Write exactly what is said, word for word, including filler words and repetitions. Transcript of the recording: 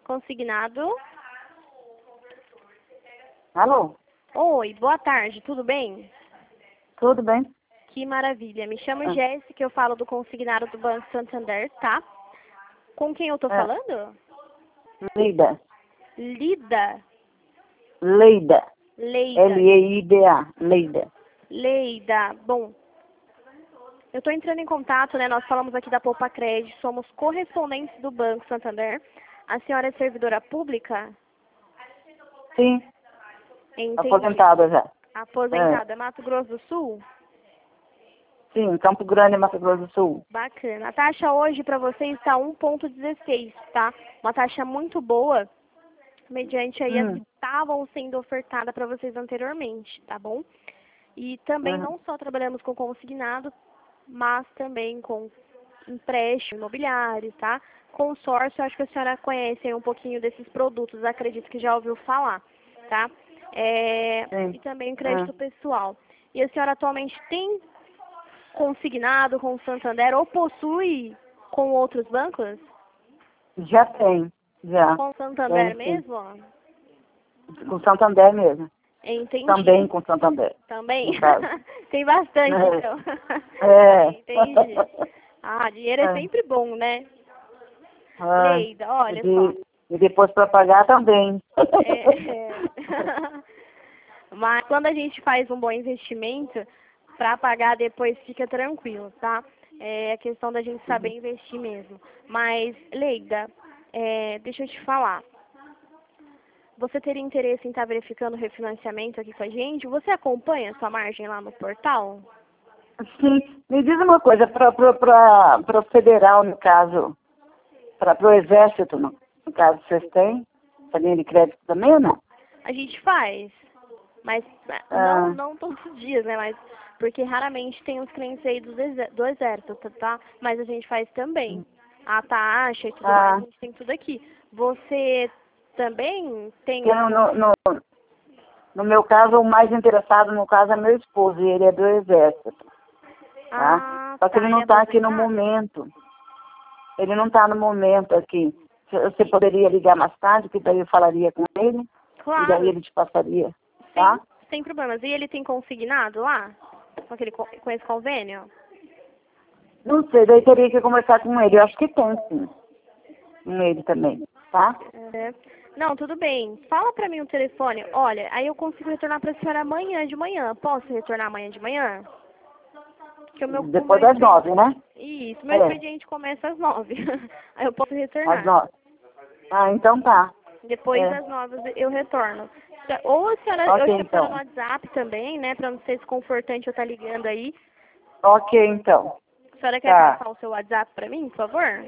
Consignado. Alô? Oi, boa tarde, tudo bem? Tudo bem? Que maravilha. Me chamo Ah. Jéssica, eu falo do consignado do Banco Santander, tá? Com quem eu tô É. falando? Leida. Lida. Leida. Leida. L E I D A. Leida. Leida. Bom, eu tô entrando em contato, né? Nós falamos aqui da Poupa Crédito, somos correspondentes do Banco Santander. A senhora é servidora pública? Sim. Entendi. Aposentada já. Aposentada. Mato Grosso do Sul? Sim, Campo Grande, Mato Grosso do Sul. Bacana. A taxa hoje para vocês está um vírgula dezesseis, tá? Uma taxa muito boa, mediante aí as Hum. que estavam sendo ofertadas para vocês anteriormente, tá bom? E também Hum. não só trabalhamos com consignado, mas também com empréstimo imobiliário, tá? Consórcio, acho que a senhora conhece aí um pouquinho desses produtos, acredito que já ouviu falar, tá? É, Sim. e também crédito Ah. pessoal. E a senhora atualmente tem consignado com o Santander ou possui com outros bancos? Já tem. Já. Com o Santander Tem, sim. mesmo? ó? Com Santander mesmo. Entendi. Também com Santander. Também? No caso. Tem bastante, É. então. É. Entendi. Ah, dinheiro é É. sempre bom, né? Ah, Leida, olha e, só. e depois para pagar também. É, é. Mas quando a gente faz um bom investimento, para pagar depois fica tranquilo, tá? É a questão da gente saber investir mesmo. Mas, Leida, é, deixa eu te falar. Você teria interesse em estar verificando o refinanciamento aqui com a gente? Você acompanha a sua margem lá no portal? Sim, me diz uma coisa, para o federal, no caso, para o exército, no, no caso, vocês têm? Essa linha de crédito também ou não? A gente faz, mas não, Ah, não todos os dias, né? Mas porque raramente tem os clientes aí do, exé- do exército, tá? Mas a gente faz também. A taxa e tudo mais, ah, a gente tem tudo aqui. Você também tem que no, algum... no, no, no meu caso, o mais interessado, no caso, é meu esposo, e ele é do exército, tá? Ah, Só que tá, ele ele não é está aqui no aposentado? momento. Ele não está no momento aqui. Você poderia ligar mais tarde, que daí eu falaria com ele, e daí Claro, ele te passaria, sem, tá? sem problemas. E ele tem consignado lá? Com, aquele, co- com esse convênio? Não sei, daí teria que conversar com ele. Eu acho que tem, sim. Com ele também, tá? É. Não, tudo bem. Fala pra mim o telefone. Olha, aí eu consigo retornar pra senhora amanhã de manhã. Posso retornar amanhã de manhã? Que o meu, o meu Depois das expediente... nove, né? Isso, meu É, expediente começa às nove. Aí eu posso às retornar. nove. Ah, então tá. Depois É. das nove eu retorno. Ou a senhora, eu Ok, chamo a senhora no então. WhatsApp também, né? Pra não ser desconfortante eu estar ligando aí. Ok, então. A senhora quer Tá. passar o seu WhatsApp pra mim, por favor?